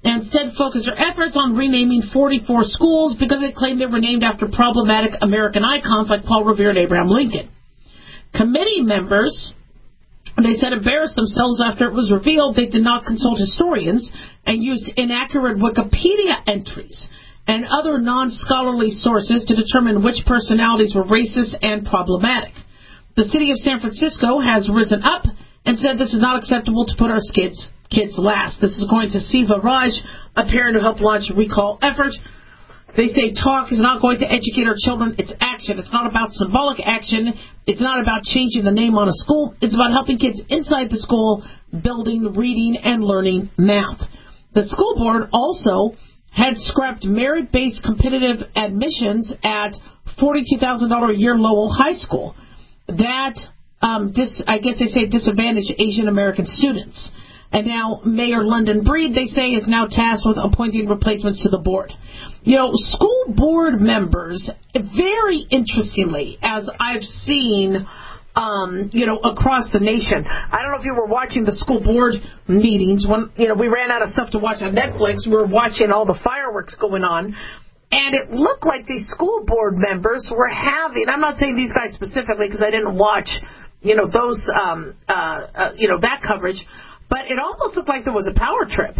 and instead focused their efforts on renaming forty-four schools because they claimed they were named after problematic American icons like Paul Revere and Abraham Lincoln. Committee members, they said, embarrassed themselves after it was revealed they did not consult historians and used inaccurate Wikipedia entries and other non-scholarly sources to determine which personalities were racist and problematic. The city of San Francisco has risen up and said this is not acceptable to put our kids kids last. This is according to Siva Raj, a parent who helped launch a recall effort. They say talk is not going to educate our children. It's action. It's not about symbolic action. It's not about changing the name on a school. It's about helping kids inside the school building, reading, and learning math. The school board also had scrapped merit-based competitive admissions at forty-two thousand dollars a year Lowell High School. That, um, dis, I guess they say, disadvantaged Asian American students. And now Mayor London Breed, they say, is now tasked with appointing replacements to the board. You know, school board members, very interestingly, as I've seen, um, you know, across the nation. I don't know if you were watching the school board meetings when, you know, we ran out of stuff to watch on Netflix. We were watching all the fireworks going on. And it looked like these school board members were having, I'm not saying these guys specifically because I didn't watch, you know, those, um, uh, uh, you know, that coverage, but it almost looked like there was a power trip.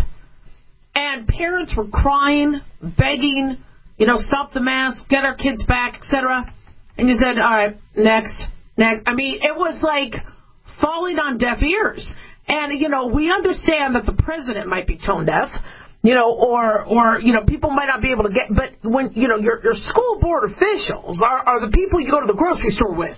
And parents were crying, begging, you know, stop the mask, get our kids back, et cetera. And you said, all right, next, next. I mean, it was like falling on deaf ears. And, you know, we understand that the president might be tone deaf. You know, or, or, you know, people might not be able to get, but when, you know, your, your school board officials are, are the people you go to the grocery store with.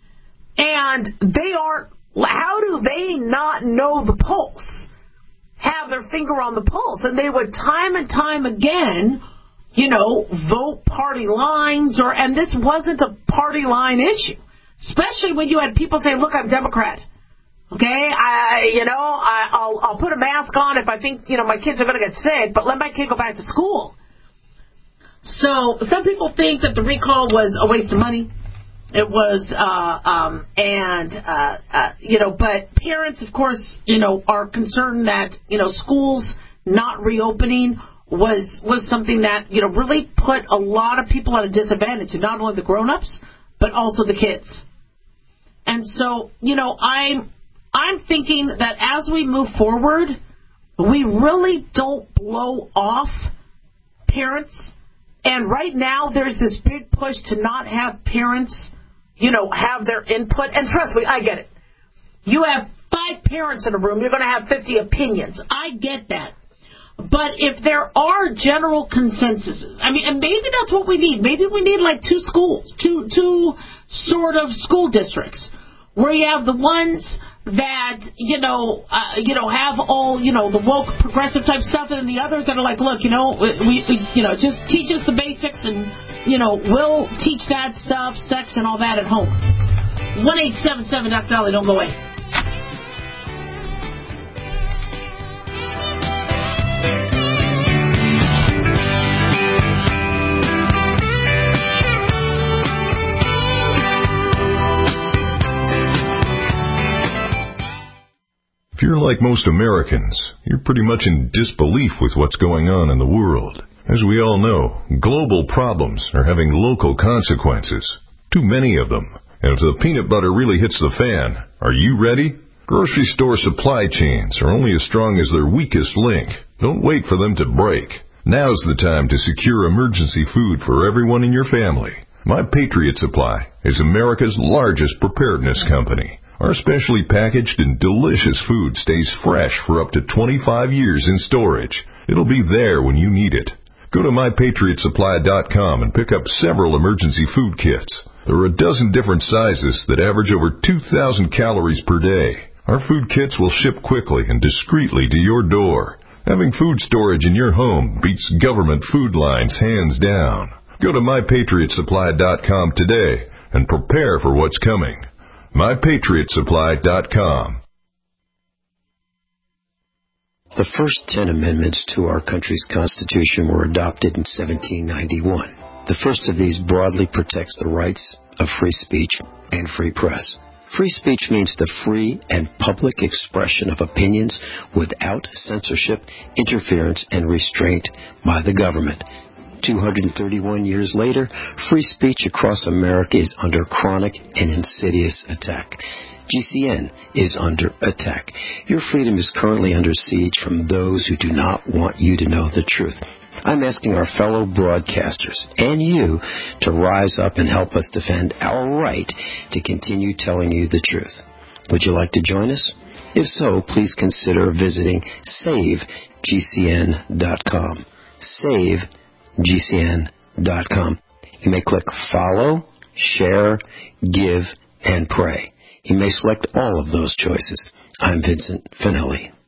And they aren't, how do they not know the pulse? Have their finger on the pulse? And they would time and time again, you know, vote party lines or, and this wasn't a party line issue. Especially when you had people say, look, I'm Democrat. Okay, I, you know, I, I'll, I'll put a mask on if I think, you know, my kids are going to get sick, but let my kid go back to school. So some people think that the recall was a waste of money. It was, uh, um, and, uh, uh, you know, but parents, of course, you know, are concerned that, you know, schools not reopening was, was something that, you know, really put a lot of people at a disadvantage, not only the grown-ups, but also the kids. And so, you know, I'm, I'm thinking that as we move forward, we really don't blow off parents. And right now, there's this big push to not have parents, you know, have their input. And trust me, I get it. You have five parents in a room, you're going to have fifty opinions. I get that. But if there are general consensuses, I mean, and maybe that's what we need. Maybe we need like two schools, two, two sort of school districts, where you have the ones that, you know, uh, you know, have all, you know, the woke progressive type stuff, and then the others that are like, look, you know, we, we you know, just teach us the basics, and, you know, we'll teach that stuff, sex and all that at home. one eight seven seven Doctor Dolly, don't go away. If you're like most Americans, you're pretty much in disbelief with what's going on in the world. As we all know, global problems are having local consequences. Too many of them. And if the peanut butter really hits the fan, are you ready? Grocery store supply chains are only as strong as their weakest link. Don't wait for them to break. Now's the time to secure emergency food for everyone in your family. My Patriot Supply is America's largest preparedness company. Our specially packaged and delicious food stays fresh for up to twenty-five years in storage. It'll be there when you need it. Go to my patriot supply dot com and pick up several emergency food kits. There are a dozen different sizes that average over two thousand calories per day. Our food kits will ship quickly and discreetly to your door. Having food storage in your home beats government food lines hands down. Go to my patriot supply dot com today and prepare for what's coming. my patriot supply dot com. The first ten amendments to our country's Constitution were adopted in seventeen ninety-one. The first of these broadly protects the rights of free speech and free press. Free speech means the free and public expression of opinions without censorship, interference, and restraint by the government. two hundred thirty-one years later, free speech across America is under chronic and insidious attack. G C N is under attack. Your freedom is currently under siege from those who do not want you to know the truth. I'm asking our fellow broadcasters and you to rise up and help us defend our right to continue telling you the truth. Would you like to join us? If so, please consider visiting save G C N dot com. save G C N dot com. You may click follow, share, give, and pray. You may select all of those choices. I'm Vincent Finelli.